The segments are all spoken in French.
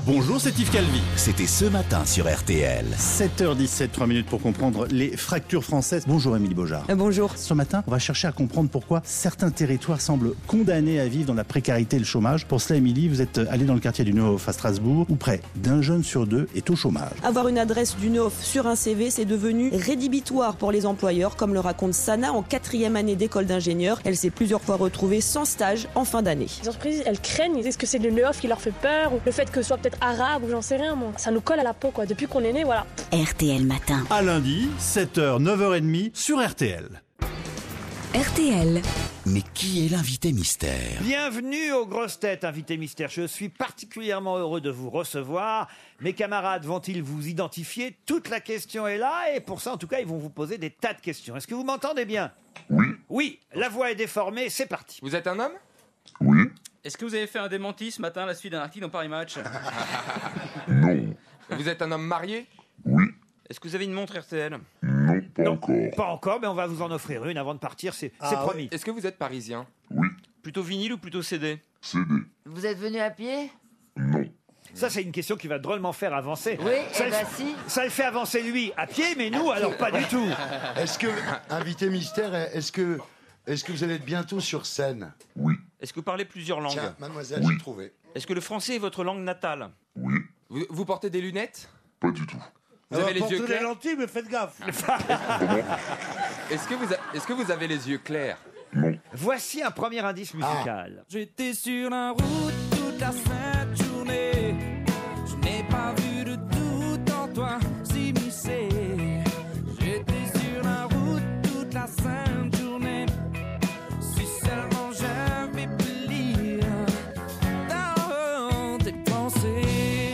Bonjour, c'est Yves Calvi. C'était ce matin sur RTL. 7h17, 3 minutes pour comprendre les fractures françaises. Bonjour Émilie Beaujard. Bonjour. Ce matin, on va chercher à comprendre pourquoi certains territoires semblent condamnés à vivre dans la précarité et le chômage. Pour cela, Émilie, vous êtes allée dans le quartier du Neuhof à Strasbourg, où près d'un jeune sur deux est au chômage. Avoir une adresse du Neuhof sur un CV, c'est devenu rédhibitoire pour les employeurs, comme le raconte Sana en 4e année d'école d'ingénieur. Elle s'est plusieurs fois retrouvée sans stage en fin d'année. Les entreprises, elles craignent. Est-ce que c'est le Neuhof qui leur fait peur, ou le fait que ce soit peut-être arabe, ou j'en sais rien, moi. Ça nous colle à la peau, quoi. Depuis qu'on est né, voilà. RTL Matin. À lundi, 7h, 9h30 sur RTL. RTL. Mais qui est l'invité mystère? Bienvenue aux grosses têtes, invité mystère. Je suis particulièrement heureux de vous recevoir. Mes camarades vont-ils vous identifier? Toute la question est là et pour ça, en tout cas, ils vont vous poser des tas de questions. Est-ce que vous m'entendez bien? Oui. Oui, la voix est déformée, c'est parti. Vous êtes un homme? Oui. Est-ce que vous avez fait un démenti ce matin à la suite d'un article dans Paris Match? Non. Vous êtes un homme marié? Oui. Est-ce que vous avez une montre RTL? Non, pas encore. Pas encore, mais on va vous en offrir une avant de partir, c'est promis. Est-ce que vous êtes parisien? Oui. Plutôt vinyle ou plutôt CD? CD. Vous êtes venu à pied? Non. Ça, c'est une question qui va drôlement faire avancer. Oui, ça, eh ben si. Ça le fait avancer lui à pied, mais nous, alors pas du tout. Est-ce que, invité mystère, est-ce que vous allez être bientôt sur scène? Oui. Est-ce que vous parlez plusieurs langues? Tiens, mademoiselle, Oui. j'ai trouvé. Est-ce que le français est votre langue natale? Oui. Vous portez des lunettes? Pas du tout. Vous avez les yeux clairs? lentilles, mais faites gaffe. Est-ce que vous avez les yeux clairs? Non. Voici un premier indice musical. J'étais sur la route toute la sainte journée. Je n'ai pas vu de doute en toi s'immiscer. J'étais sur la route toute la sainte journée. Si seulement j'avais pu lire dans tes pensées.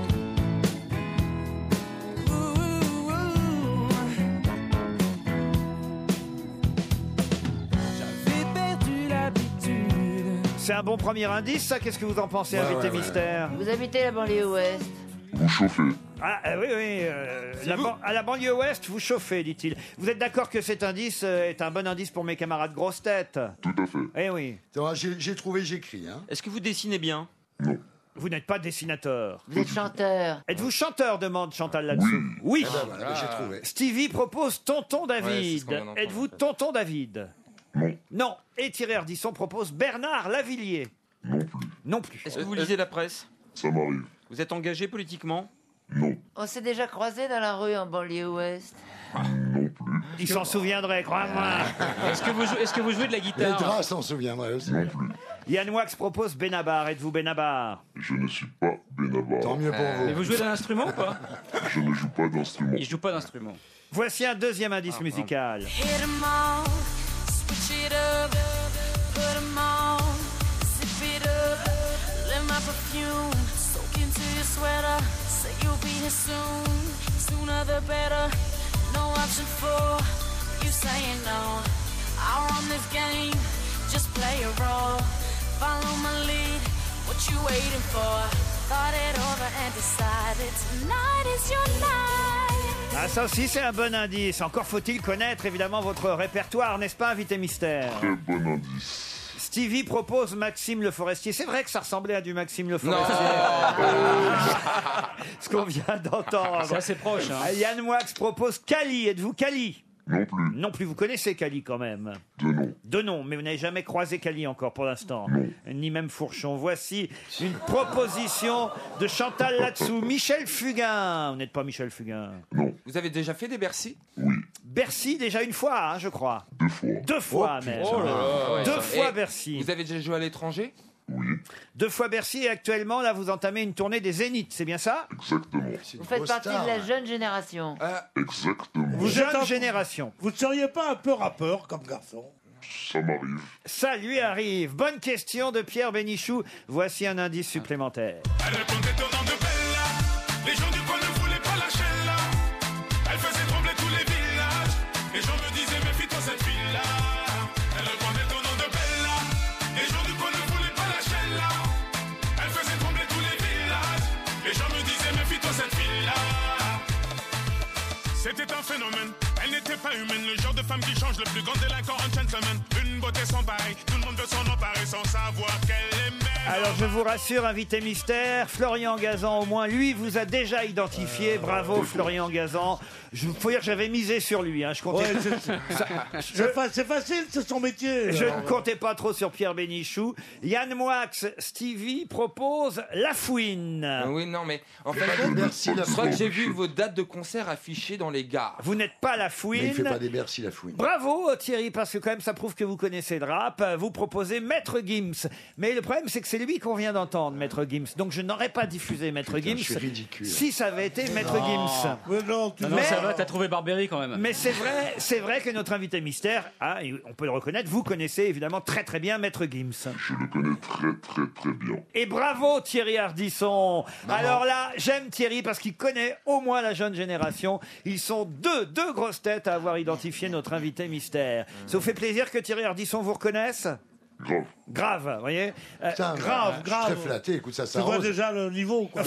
J'avais perdu l'habitude. C'est un bon premier indice, ça. Qu'est-ce que vous en pensez, invité mystère? Vous habitez la banlieue ouest? Vous chauffez. Ah oui, à la banlieue ouest, vous chauffez, dit-il. Vous êtes d'accord que cet indice est un bon indice pour mes camarades grosses têtes? Tout à fait. Eh oui. Attends, j'ai trouvé, j'écris. Hein. Est-ce que vous dessinez bien? Non. Vous n'êtes pas dessinateur. Vous êtes chanteur? Êtes-vous chanteur, demande Chantal là-dessous. Oui. Eh ben voilà, j'ai trouvé. Stevie propose Tonton Ouais, c'est David. ce qu'on vient d'entendre. Êtes-vous Tonton David? Non. Non. Et Thierry Ardisson propose Bernard Lavillier. Non plus. Non plus. Est-ce que vous lisez la presse? Ça m'arrive. Vous êtes engagé politiquement? Non. On s'est déjà croisés dans la rue en banlieue ouest. Non plus. Il s'en souviendrait, crois-moi. Est-ce que vous jouez de la Les guitare? draps s'en souviendraient aussi. Non plus. Yann Wax propose Benabar. Êtes-vous Benabar? Je ne suis pas Benabar. Tant mieux pour Mais vous. vous jouez d'un instrument ou pas? Je ne joue pas d'instrument. Il joue pas d'instrument. Voici un deuxième indice musical. Hit 'em all, switch it up, put 'em on, zip it up, let my perfume soak into your sweater, say you'll be here soon, sooner the better, no option for you saying no, I run this game, just play a role, follow my lead, what you waiting for, thought it over and decided tonight is your night. Ah, ça aussi, c'est un bon indice. Encore faut-il connaître, évidemment, votre répertoire, n'est-ce pas, invité mystère? Très bon indice. Stevie propose Maxime Le Forestier. C'est vrai que ça ressemblait à du Maxime Le Forestier. Ce qu'on vient d'entendre. C'est assez proche. Hein. Yann Moix propose Cali. Êtes-vous Cali? Non plus. Non plus, vous connaissez Cali quand même. De non. De nom, mais vous n'avez jamais croisé Cali encore pour l'instant. Non. Ni même Fourchon. Voici une proposition de Chantal là-dessous. Michel Fugain. Vous n'êtes pas Michel Fugain. Non. Vous avez déjà fait des Bercy? Oui. Bercy, déjà une fois, hein, je crois. 2 fois. 2 fois même. Oh là là. 2 fois Et Bercy. Vous avez déjà joué à l'étranger? Oui. 2 fois Bercy et actuellement, là, vous entamez une tournée des Zéniths, c'est bien ça? Exactement. Vous faites partie de la jeune génération. Exactement. Jeune génération. Vous ne seriez pas un peu rappeur comme garçon? Ça m'arrive. Ça lui arrive. Bonne question de Pierre Bénichou. Voici un indice supplémentaire. Elle répondait au nom de Bella. Les gens du coin ne voulaient pas lâcher là. Elle faisait trembler tous les villages. Les gens me disaient méfie-toi cette fille-là. Elle répondait au nom de Bella. Les gens du coin ne voulaient pas lâcher là. Elle faisait trembler tous les villages. Les gens me disaient méfie-toi cette fille-là. C'était un phénomène. Elle n'était pas humaine, le genre de femme qui change le plus grand délinquant en gentleman. Une beauté sans pareil, tout le monde veut s'en emparer sans savoir qu'elle aimait. Alors je vous rassure, invité mystère, Florian Gazan au moins, lui vous a déjà identifié. Bravo Florian Gazan. Il faut dire que j'avais misé sur lui. Je comptais... Ouais, c'est facile, c'est son métier. Je ne comptais pas trop sur Pierre Bénichou. Yann Moix, Stevie propose La Fouine. Oui, non, mais en fait, Bercy, la je crois que Fouine. j'ai vu vos dates de concert affichées dans les gares. Vous n'êtes pas La Mais Fouine. il fait pas des Bercy, la fouine. Bravo Thierry, parce que quand même ça prouve que vous connaissez le rap. Vous proposez Maître Gims. Mais le problème c'est que c'est lui qu'on vient d'entendre, Maître Gims. Donc je n'aurais pas diffusé Maître Putain, Gims je suis ridicule. si ça avait été Maître Gims. Mais non, tu Non, Mais- ça va, t'as trouvé Barbery quand même. Mais c'est vrai que notre invité mystère, et on peut le reconnaître, vous connaissez évidemment très très bien Maître Gims. Je le connais très bien. Et bravo Thierry Ardisson. Alors là, j'aime Thierry parce qu'il connaît au moins la jeune génération. Ils sont deux grosses têtes à avoir identifié notre invité mystère. Ça vous fait plaisir que Thierry Ardisson vous reconnaisse ? Grave. Grave, vous voyez. Putain, grave, je suis grave. très flatté, écoute, ça Tu vois s'arrose. déjà le niveau, quoi.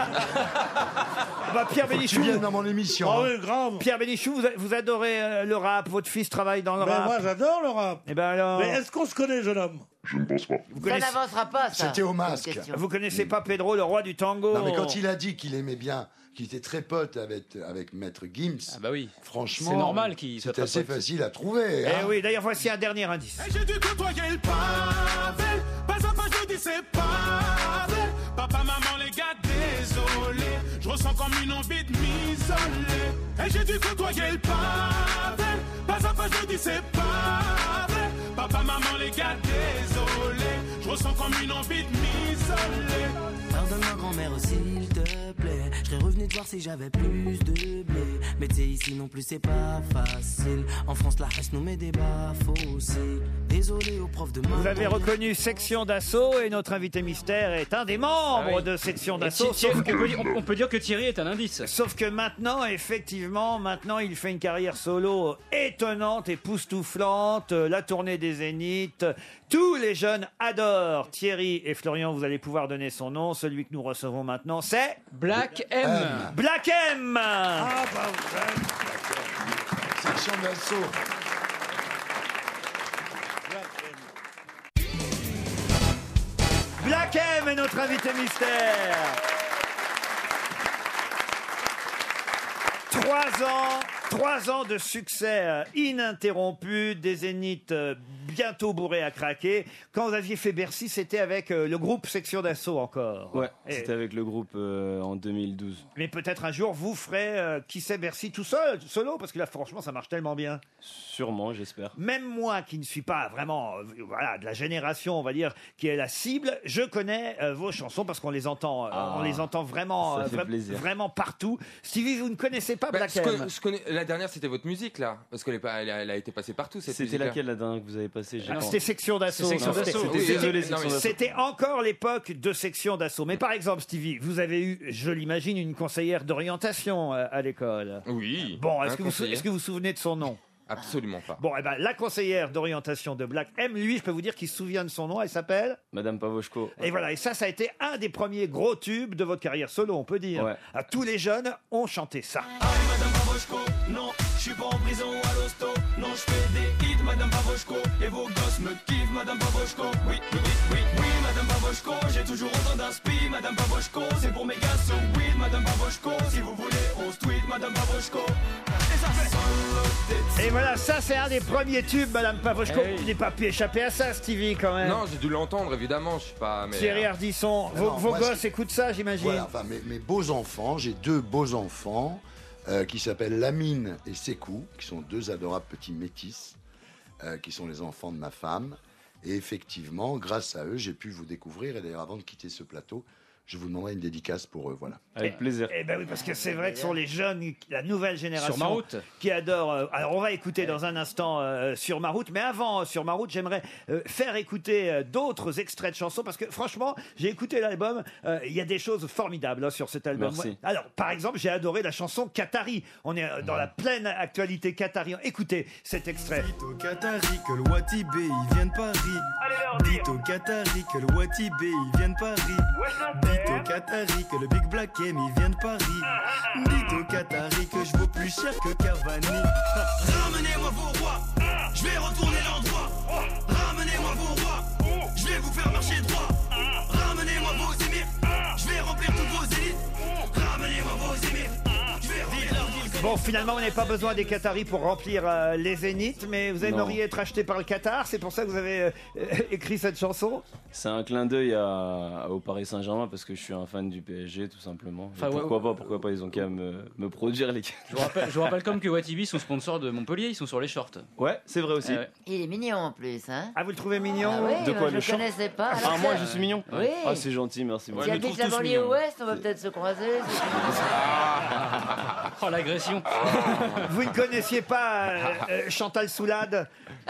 Pierre Faut que tu Bénichou, viennes dans mon émission. Ah hein. oui, grave. Pierre Bénichou, vous adorez le rap. Votre fils travaille dans le Mais rap. moi, j'adore le rap. Et ben alors, Mais est-ce qu'on se connaît, jeune homme? Je ne pense pas. Ça n'avancera pas, ça. C'était au cette masque. question. vous connaissez pas Pedro, le roi du tango? Non, mais quand il a dit qu'il aimait bien, qu'il était très pote avec Maître Gims, Ah bah oui. franchement, C'est normal qu'il soit c'est très assez pote. facile à trouver. Eh hein. oui, d'ailleurs voici un dernier indice. J'ai dû côtoyer le pavel. Pas à pas, je dis c'est pas vrai. Papa, maman, les gars, désolé. Je ressens comme une envie de m'isoler. Et j'ai dû côtoyer le pavel. Pas à pas, je dis c'est pas vrai. Papa, maman, les gars, désolé. Je ressens comme une envie de m'isoler. Pardonne-moi grand-mère s'il te plaît. Je serais revenu te voir si j'avais plus de blé. Mais tu sais ici non plus c'est pas facile. En France la hache nous met des baffes aussi. Désolé aux profs de moi. Vous avez reconnu Section d'Assaut et notre invité mystère est un des membres Ah oui. de Section Et d'Assaut. on peut dire que Thierry est un indice. Sauf que maintenant, effectivement, il fait une carrière solo étonnante, époustouflante, la tournée des Zéniths. Tous les jeunes adorent Thierry et Florian, vous allez pouvoir donner son nom. Celui que nous recevons maintenant, c'est Black M. Black M. Ah, bah, Section d'assaut. Black M est notre invité mystère. 3 ans de succès ininterrompu, des Zéniths bientôt bourrés à craquer. Quand vous aviez fait Bercy, c'était avec le groupe Section d'Assaut encore. Ouais, Et- c'était avec le groupe en 2012. Mais peut-être un jour, vous ferez Qui sait Bercy tout seul, solo, parce que là, franchement, ça marche tellement bien. Sûrement, j'espère. Même moi, qui ne suis pas vraiment de la génération, on va dire, qui est la cible, je connais vos chansons parce qu'on les entend, on les entend vraiment, ça fait plaisir. vraiment partout. Stevie, vous ne connaissez pas Black M? Je connais, la dernière, c'était votre musique, là. Parce qu'elle elle a été passée partout, cette C'était musique-là. laquelle la dernière que vous avez passée? Alors, c'était Section d'Assaut. C'est Section Non, d'Assaut. c'était- Oui, désolé, non, Section mais d'Assaut. C'était encore l'époque de Section d'Assaut. Mais par exemple, Stevie, vous avez eu, je l'imagine, une conseillère d'orientation à l'école. Oui. Bon, un est-ce que conseiller. vous vous souvenez de son nom? Absolument pas. Bon, eh ben, la conseillère d'orientation de Black M, lui, je peux vous dire qu'il se souvient de son nom. Elle s'appelle. Madame Pavoshko. Et voilà, et ça a été un des premiers gros tubes de votre carrière solo, on peut dire. Ouais. À tous les jeunes ont chanté ça. Madame Pavoshko, non, je suis pas en prison à l'hosto. Non, je fais des hits, Madame Pavoshko. Et vos gosses me kiffent, Madame Pavoshko. Oui, oui, oui, oui, oui, Madame Pavoshko. J'ai toujours autant d'inspi, Madame Pavoshko. C'est pour mes gars, so weed, Madame Pavoshko. Si vous voulez, on se tweet, Madame Pavoshko. Et ça fait Et voilà, ça c'est un des premiers tubes, Madame Pavoshko. Eh oui. Il n'est pas pu échapper à ça, Stevie, quand même. Non, j'ai dû l'entendre, évidemment. Je suis pas. Mais, Thierry Ardisson, Non, vos, non, vos moi, gosses c'est- écoutent ça, j'imagine. Voilà, enfin, mes beaux enfants, j'ai 2 beaux enfants qui s'appellent Lamine et Sekou, qui sont 2 adorables petits métis, qui sont les enfants de ma femme. Et effectivement, grâce à eux, j'ai pu vous découvrir. Et d'ailleurs, avant de quitter ce plateau, je vous demanderai une dédicace pour eux. Voilà. Avec plaisir. Eh ben oui, parce que c'est vrai que ce sont les jeunes, la nouvelle génération Sur ma route. qui adorent. Alors on va écouter dans un instant Sur ma route, mais avant Sur ma route, j'aimerais faire écouter d'autres extraits de chansons parce que franchement, j'ai écouté l'album. Il y a des choses formidables sur cet album. Merci. Ouais. Alors par exemple, j'ai adoré la chanson Qatari. On est dans la pleine actualité Qatari. Écoutez cet extrait. Dites au Qatari que le Watibé il vient de Paris. Dites au Qatari que le Watibé il vient de Paris. Dites au Qatari que le Big Black M il vient de Paris. Dites au Qatari que je vaux plus cher que Cavani. Ramenez-moi vos rois, je vais retourner l'endroit. Ramenez-moi vos rois, je vais vous faire marcher droit. Bon, finalement, vous n'avez pas besoin des Qataris pour remplir les Zéniths, mais vous aimeriez être acheté par le Qatar, c'est pour ça que vous avez écrit cette chanson? C'est un clin d'œil au Paris Saint-Germain parce que je suis un fan du PSG tout simplement. Enfin, pourquoi pas, ils ont qu'à me produire les. Je vous rappelle comme que Watibi sont sponsors de Montpellier, ils sont sur les shorts. Ouais, c'est vrai aussi. Il est mignon en plus, hein. Ah, vous le trouvez mignon? Ah oui, De quoi, je le le connaissais pas. Ah, moi je suis mignon. Oui. Ah, c'est gentil, merci beaucoup. Si habite la banlieue ouest, on va peut-être se croiser. Oh, l'agression. Vous ne connaissiez pas Chantal Soulade?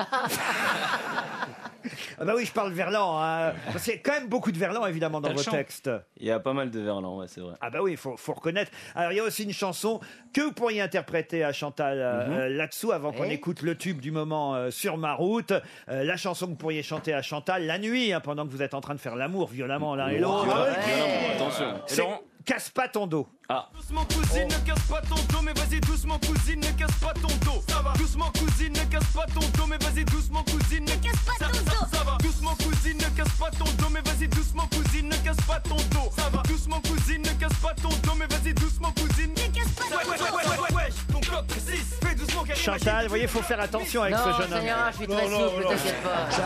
Ah bah oui, je parle verlan. Hein. Parce qu'il y a quand même beaucoup de verlan, évidemment, dans vos textes. Il y a pas mal de verlan, ouais, c'est vrai. Ah bah oui, il faut reconnaître. Alors, il y a aussi une chanson que vous pourriez interpréter à Chantal là-dessous, avant qu'on écoute le tube du moment Sur ma route. La chanson que vous pourriez chanter à Chantal la nuit, hein, pendant que vous êtes en train de faire l'amour violemment l'un et l'autre. Attention. C'est Casse pas ton dos. Ah. Doucement cousine, ne casse pas ton dos, mais vas-y doucement cousine, ne casse pas ton dos. Ça va. Doucement cousine, ne casse pas ton dos, mais vas-y doucement cousine, ne casse pas ton dos. Ça va. Doucement cousine, ne casse pas ton dos, mais vas-y doucement cousine, ne casse pas ton dos. Ça va. Doucement cousine, ne casse pas ton dos, mais vas-y doucement cousine, ne casse pas ton dos. Ouais, ton code précise, fais doucement. Chantal, vous voyez, il faut faire attention avec ce jeune homme. Non, ça ira, je suis très souple, t'inquiète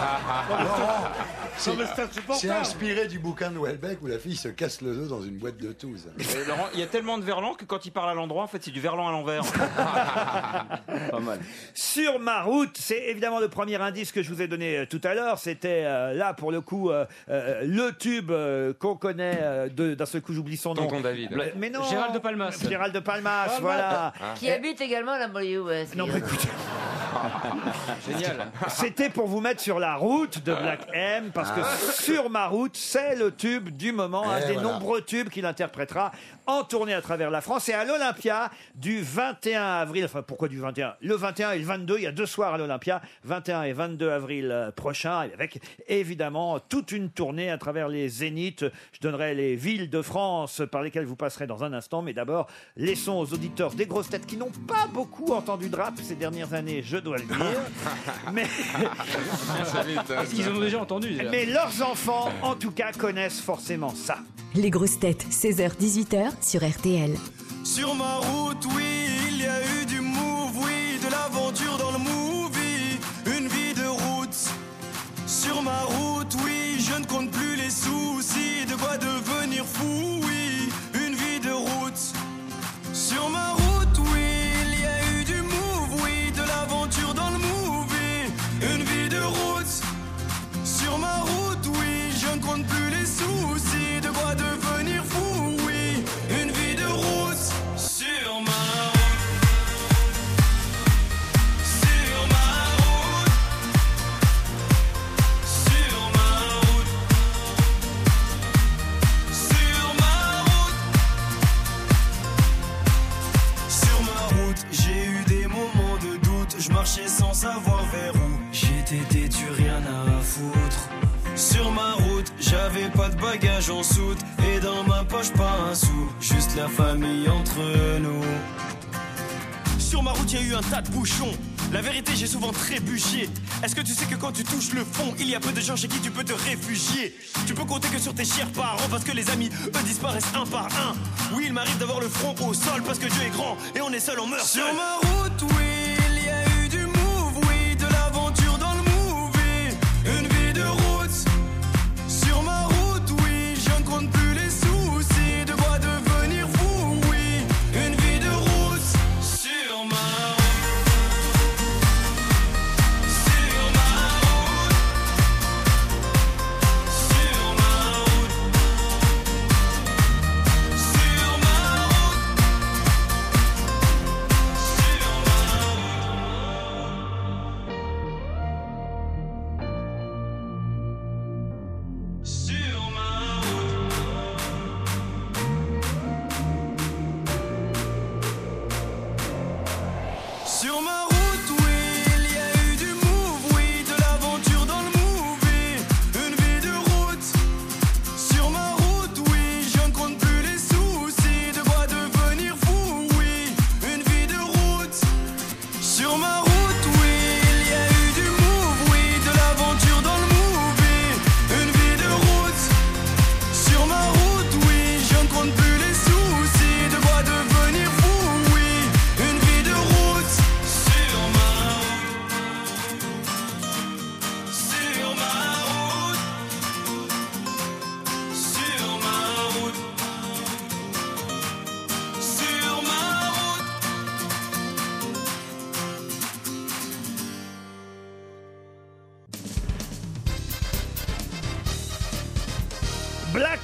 pas. C'est inspiré du bouquin de Houellebecq où la fille se casse le dos dans une boîte de Toulouse. Laurent, il y a tellement de verlan que quand il parle à l'endroit, en fait, c'est du verlan à l'envers. Pas mal. Sur ma route, c'est évidemment le premier indice que je vous ai donné tout à l'heure. C'était là, pour le coup, le tube qu'on connaît. D'un seul coup, j'oublie son nom. Tonton David. Mais non. Gérald de Palmas. Gérald de Palmas, voilà. Qui habite également à la banlieue ouest. Non, mais écoutez. Génial. C'était pour vous mettre sur la route de Black M, parce que Sur ma route, c'est le tube du moment, un des nombreux tubes qu'il interprétera en tournée à travers la France et à l'Olympia du 21 avril. Enfin, pourquoi du 21? Le 21 et le 22, il y a 2 soirs à l'Olympia, 21 et 22 avril prochain, avec évidemment toute une tournée à travers les zéniths. Je donnerai les villes de France par lesquelles vous passerez dans un instant, mais d'abord, laissons aux auditeurs des grosses têtes qui n'ont pas beaucoup entendu de rap ces dernières années, je dois le dire. Mais Est-ce qu'ils ont déjà entendu déjà mais leurs enfants, en tout cas, connaissent forcément ça. Les grosses têtes, 16h-18h sur RTL. Sur ma route, oui, il y a eu du move, oui, de l'aventure dans le movie, une vie de route. Sur ma route, oui, je ne compte plus les soucis, de quoi devenir fou, oui, une vie de route. Sur ma route, oui, il y a eu du move, oui, de l'aventure dans le movie, une vie de route. Sur ma route, oui, je ne compte plus les soucis, de quoi devenir fou, oui, une vie de route. Sur ma route, sur ma route, sur ma route, sur ma route, sur ma route, j'ai eu des moments de doute, je marchais sans savoir vers où, j'étais têtu, rien à foutre. Sur ma route, j'avais pas de bagages en soute, et dans ma poche pas un sou, juste la famille entre nous. Sur ma route, y a eu un tas de bouchons. La vérité, j'ai souvent trébuché. Est-ce que tu sais que quand tu touches le fond, il y a peu de gens chez qui tu peux te réfugier? Tu peux compter que sur tes chers parents, parce que les amis, eux, disparaissent un par un. Oui, il m'arrive d'avoir le front au sol, parce que Dieu est grand, et on est seul, on meurt seul. Sur ma route, oui, il y a eu du move, oui, de l'aventure dans le movie, une vie de route. Sur ma route, oui, je ne compte plus les soucis, de quoi devenir fou, oui, une vie de route. Sur ma route, sur ma route, sur ma route, sur ma route, sur ma route.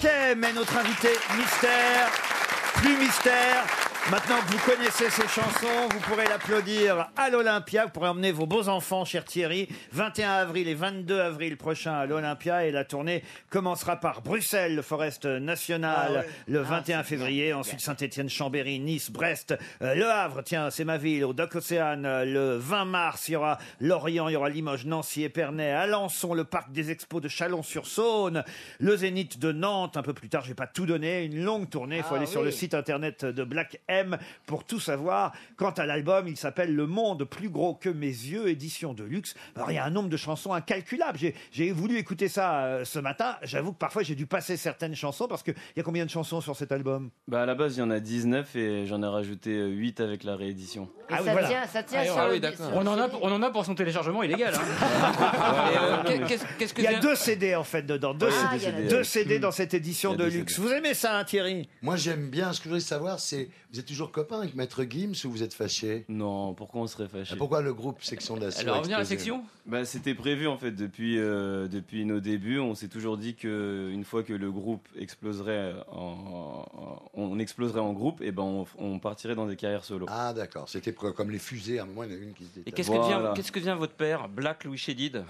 Black M est notre invité mystère. Plus mystère. Maintenant que vous connaissez ces chansons, vous pourrez l'applaudir à l'Olympia. Vous pourrez emmener vos beaux enfants, cher Thierry. 21 avril et 22 avril prochain à l'Olympia. Et la tournée commencera par Bruxelles, le Forest National, le 21 février. Ensuite, Saint-Étienne-Chambéry, Nice, Brest, Le Havre. Tiens, c'est ma ville, au Dock Océane. Le 20 mars, il y aura Lorient, il y aura Limoges, Nancy, Épernay, Alençon, le parc des expos de Chalon-sur-Saône, le Zénith de Nantes. Un peu plus tard, je vais pas tout donner. Une longue tournée. Il faut aller sur le site internet de Black M pour tout savoir. Quant à l'album, il s'appelle Le Monde plus gros que mes yeux, édition de luxe. Alors, il y a un nombre de chansons incalculable. J'ai voulu écouter ça ce matin. J'avoue que parfois j'ai dû passer certaines chansons parce qu'il y a combien de chansons sur cet album? Bah à la base il y en a 19 et j'en ai rajouté 8 avec la réédition. Et ça tient sur le disque. On en a pour son téléchargement illégal. Hein. Il y a 2 CD en fait dedans. 2 CD dans cette édition de luxe. Vous aimez ça, hein, Thierry? Moi j'aime bien. Ce que je voudrais savoir, c'est vous êtes toujours copain avec Maître Gims ou vous êtes fâché? Non, pourquoi on serait fâché? Pourquoi le groupe Section d'Assaut? Alors revenir à la section? Bah c'était prévu en fait depuis nos débuts. On s'est toujours dit que une fois que le groupe exploserait on exploserait en groupe, et ben on partirait dans des carrières solo. Ah d'accord, c'était comme les fusées. À un moment il y en a une qui se détache. Et qu'est-ce que devient votre père, Black Louis Chédid?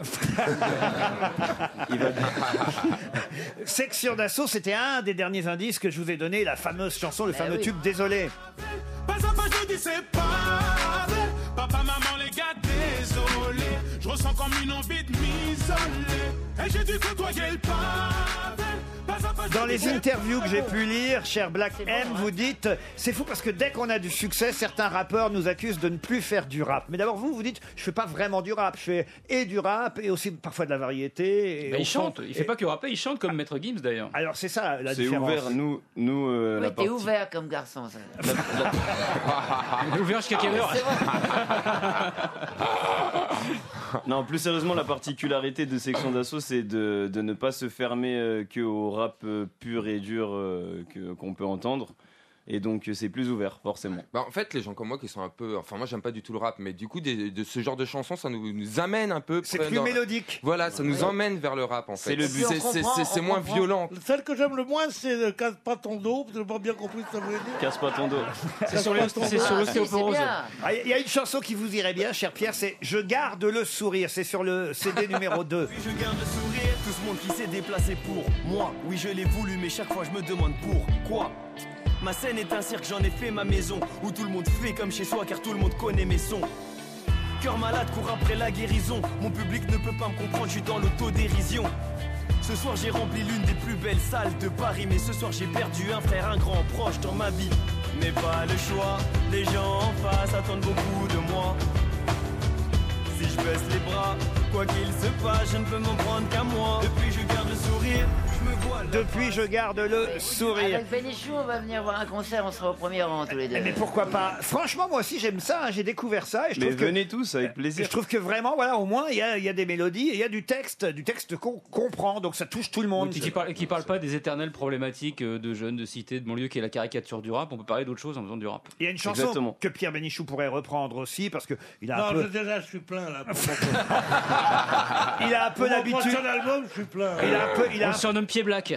Section d'Assaut, c'était un des derniers indices que je vous ai donné, la fameuse chanson, le fameux tube Désolé. Pas à pas, je dis c'est pas vrai. Papa, maman, les gars, désolé. Je ressens comme une envie de m'isoler. Et j'ai dû côtoyer le pavé. Dans les interviews que j'ai pu lire, cher Black M, vous dites c'est fou parce que dès qu'on a du succès, certains rappeurs nous accusent de ne plus faire du rap. Mais d'abord, vous dites je fais pas vraiment du rap, je fais et du rap et aussi parfois de la variété. Et il chante, il fait pas que rapper, il chante comme Maître Gims d'ailleurs. Alors c'est ça la différence. C'est ouvert, nous Oui, t'es ouvert comme garçon. Ça. Ouvert jusqu'à quelle heure? Non, plus sérieusement, la particularité de Section d'Assaut, c'est de ne pas se fermer que au rap pur et dur qu'on peut entendre. Et donc c'est plus ouvert forcément. Bah, en fait les gens comme moi qui sont un peu, enfin moi j'aime pas du tout le rap, mais du coup de ce genre de chansons ça nous amène un peu. C'est plus mélodique. Voilà, ça nous emmène vers le rap en fait. C'est le but. C'est moins violent. Celle que j'aime le moins c'est Casse pas ton dos. Je n'ai pas bien compris ce que ça voulait dire. Casse pas ton dos. C'est sur l'ostéoporose. Il y a une chanson qui vous irait bien, cher Pierre, c'est Je garde le sourire. C'est sur le CD numéro 2. Oui, je garde le sourire, tout ce monde qui s'est déplacé pour moi. Oui, je l'ai voulu, mais chaque fois je me demande pourquoi. Ma scène est un cirque, j'en ai fait ma maison, où tout le monde fait comme chez soi car tout le monde connaît mes sons. Cœur malade, court après la guérison. Mon public ne peut pas me comprendre, je suis dans l'autodérision. Ce soir j'ai rempli l'une des plus belles salles de Paris, mais ce soir j'ai perdu un frère, un grand proche dans ma vie. Mais pas le choix, les gens en face attendent beaucoup de moi. Si je baisse les bras, quoi qu'il se passe, je ne peux m'en prendre qu'à moi. Depuis je garde le sourire, je me vois. Depuis je garde le sourire. Avec Bénichou, on va venir voir un concert, on sera au premier rang tous les deux. Mais pourquoi pas? Franchement, moi aussi j'aime ça, hein, j'ai découvert ça. Et je trouve venez tous, avec plaisir. Je trouve que vraiment, voilà, au moins il y a des mélodies et il y a du texte qu'on comprend, donc ça touche tout le monde. Qui parle pas des éternelles problématiques de jeunes, de cités, de banlieue, qui est la caricature du rap. On peut parler d'autre chose en faisant du rap. Il y a une chanson que Pierre Bénichou pourrait reprendre aussi, parce que il a un peu... déjà je suis plein là. Il a un peu l'habitude. Mon prochain album, je suis plein. On le surnomme Pied Black.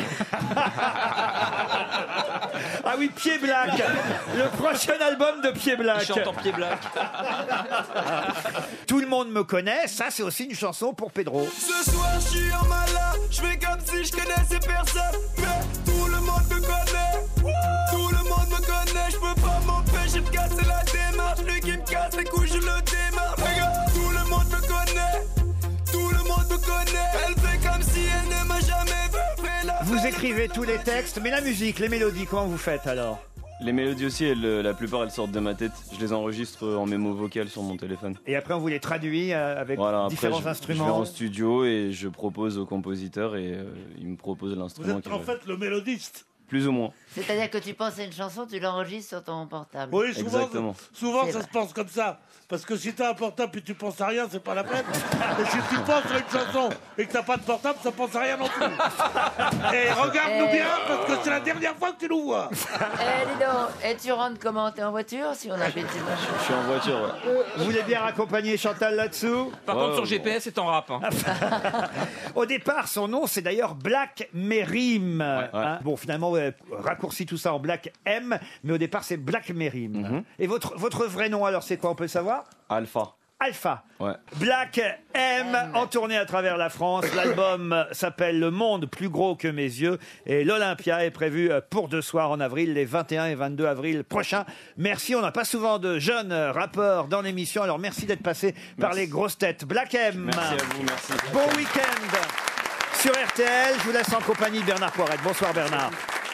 Ah oui, Pied Black. Le prochain album de Pied Black. Il chante en Pied Black. Tout le monde me connaît. Ça, c'est aussi une chanson pour Pedro. Ce soir, je suis en malade. Je fais comme si je connaissais personne. Mais tout le monde me connaît. Tout le monde me connaît. Je peux pas m'empêcher de casser la démarche. Lui qui me casse les couilles, je le démarre. Regarde, tout le monde me connaît. Tout le monde me connaît. Elle fait comme si elle ne m'a jamais vu. Vous écrivez tous les textes, mais la musique, les mélodies, comment vous faites alors? Les mélodies aussi, la plupart elles sortent de ma tête. Je les enregistre en mémo vocal sur mon téléphone. Et après on vous les traduit avec différents instruments. Je vais en studio et je propose au compositeur et il me propose l'instrument. Vous êtes en fait le mélodiste. plus ou moins. C'est-à-dire que tu penses à une chanson, tu l'enregistres sur ton portable. Oui, souvent, Exactement. souvent C'est ça vrai. se pense comme ça. Parce que si t'as un portable et tu penses à rien, c'est pas la peine. Et si tu penses à une chanson et que t'as pas de portable, ça pense à rien non plus. Et regarde-nous bien, parce que c'est la dernière fois que tu nous vois. Dis donc, et tu rentres comment? T'es en voiture si on habite Je suis en voiture, ouais. Vous voulez bien raccompagner Chantal là-dessous? Par contre, sur GPS, c'est en rap. Hein. Au départ, son nom, c'est d'ailleurs Black Merim. Hein, bon, finalement, raccourci tout ça en Black M, mais au départ, c'est Black Merim. Et votre vrai nom, alors, c'est quoi? On peut le savoir? Alpha. Alpha. Ouais. Black M, en tournée à travers la France. L'album s'appelle Le Monde plus gros que mes yeux. Et l'Olympia est prévu pour 2 soirs en avril, les 21 et 22 avril prochains. Merci, on n'a pas souvent de jeunes rappeurs dans l'émission, alors merci d'être passé par les grosses têtes. Black M. Merci à vous, merci. Bon week-end sur RTL. Je vous laisse en compagnie de Bernard Poirette. Bonsoir Bernard.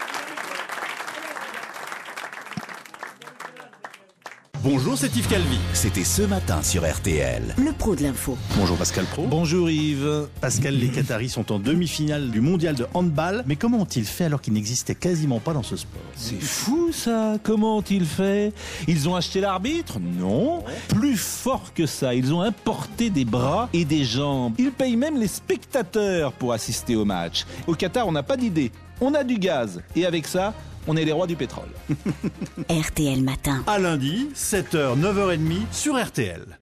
Bonjour, c'est Yves Calvi. C'était ce matin sur RTL. Le pro de l'info. Bonjour Pascal Pro. Bonjour Yves. Pascal, les Qataris sont en demi-finale du mondial de handball. Mais comment ont-ils fait alors qu'ils n'existaient quasiment pas dans ce sport? C'est fou ça. Comment ont-ils fait? Ils ont acheté l'arbitre? Non. Plus fort que ça, ils ont importé des bras et des jambes. Ils payent même les spectateurs pour assister au match. Au Qatar, on n'a pas d'idée. On a du gaz. Et avec ça, on est les rois du pétrole. RTL Matin. À lundi, 7h, 9h30 sur RTL.